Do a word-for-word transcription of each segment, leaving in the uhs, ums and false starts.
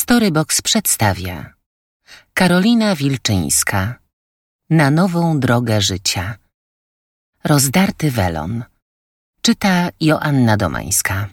Storybox przedstawia Karolina Wilczyńska. Na nową drogę życia. Rozdarty welon. Czyta Joanna Domańska.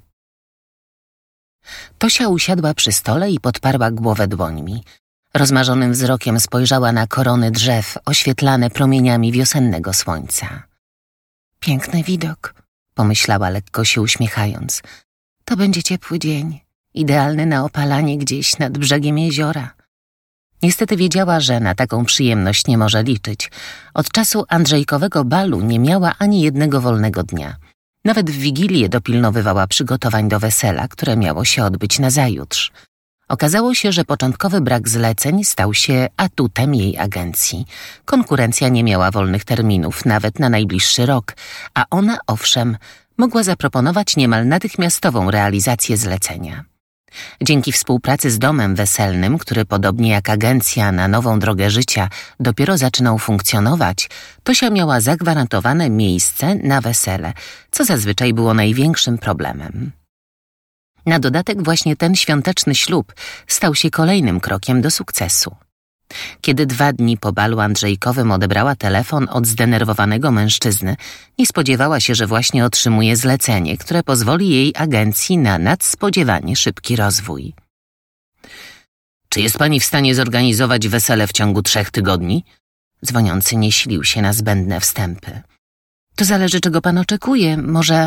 Tosia usiadła przy stole i podparła głowę dłońmi. Rozmarzonym wzrokiem spojrzała na korony drzew oświetlane promieniami wiosennego słońca. Piękny widok, pomyślała lekko się uśmiechając. To będzie ciepły dzień, idealny na opalanie gdzieś nad brzegiem jeziora. Niestety wiedziała, że na taką przyjemność nie może liczyć. Od czasu Andrzejkowego balu nie miała ani jednego wolnego dnia. Nawet w Wigilię dopilnowywała przygotowań do wesela, które miało się odbyć nazajutrz. Okazało się, że początkowy brak zleceń stał się atutem jej agencji. Konkurencja nie miała wolnych terminów nawet na najbliższy rok, a ona, owszem, mogła zaproponować niemal natychmiastową realizację zlecenia. Dzięki współpracy z domem weselnym, który podobnie jak agencja na nową drogę życia dopiero zaczynał funkcjonować, Tosia miała zagwarantowane miejsce na wesele, co zazwyczaj było największym problemem. Na dodatek właśnie ten świąteczny ślub stał się kolejnym krokiem do sukcesu. Kiedy dwa dni po balu Andrzejkowym odebrała telefon od zdenerwowanego mężczyzny, nie spodziewała się, że właśnie otrzymuje zlecenie, które pozwoli jej agencji na nadspodziewanie szybki rozwój. Czy jest pani w stanie zorganizować wesele w ciągu trzech tygodni? Dzwoniący nie silił się na zbędne wstępy. To zależy, czego pan oczekuje. Może...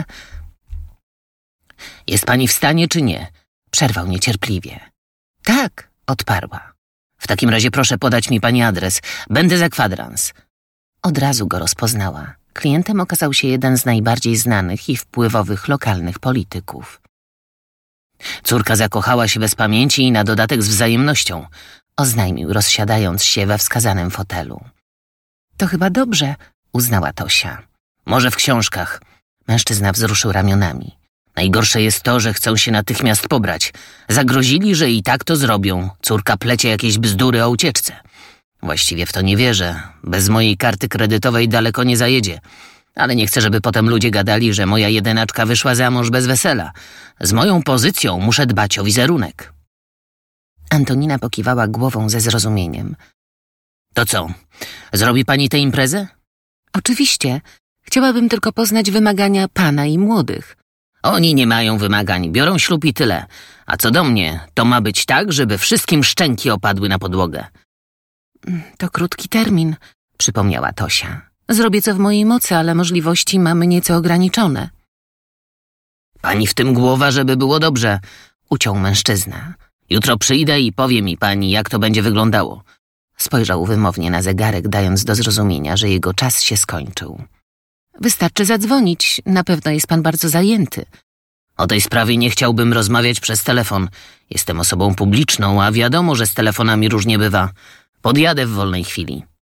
Jest pani w stanie, czy nie? Przerwał niecierpliwie. Tak, odparła. W takim razie proszę podać mi pani adres. Będę za kwadrans. Od razu go rozpoznała. Klientem okazał się jeden z najbardziej znanych i wpływowych lokalnych polityków. Córka zakochała się bez pamięci i na dodatek z wzajemnością, oznajmił, rozsiadając się we wskazanym fotelu. To chyba dobrze, uznała Tosia. Może w książkach. Mężczyzna wzruszył ramionami. Najgorsze jest to, że chcą się natychmiast pobrać. Zagrozili, że i tak to zrobią. Córka plecie jakieś bzdury o ucieczce. Właściwie w to nie wierzę. Bez mojej karty kredytowej daleko nie zajedzie. Ale nie chcę, żeby potem ludzie gadali, że moja jedynaczka wyszła za mąż bez wesela. Z moją pozycją muszę dbać o wizerunek. Antonina pokiwała głową ze zrozumieniem. To co? Zrobi pani tę imprezę? Oczywiście. Chciałabym tylko poznać wymagania pana i młodych. Oni nie mają wymagań, biorą ślub i tyle. A co do mnie, to ma być tak, żeby wszystkim szczęki opadły na podłogę. To krótki termin, przypomniała Tosia. Zrobię co w mojej mocy, ale możliwości mamy nieco ograniczone. Pani w tym głowa, żeby było dobrze, uciął mężczyzna. Jutro przyjdę i powie mi pani, jak to będzie wyglądało. Spojrzał wymownie na zegarek, dając do zrozumienia, że jego czas się skończył. Wystarczy zadzwonić, na pewno jest pan bardzo zajęty. O tej sprawie nie chciałbym rozmawiać przez telefon. Jestem osobą publiczną, a wiadomo, że z telefonami różnie bywa. Podjadę w wolnej chwili.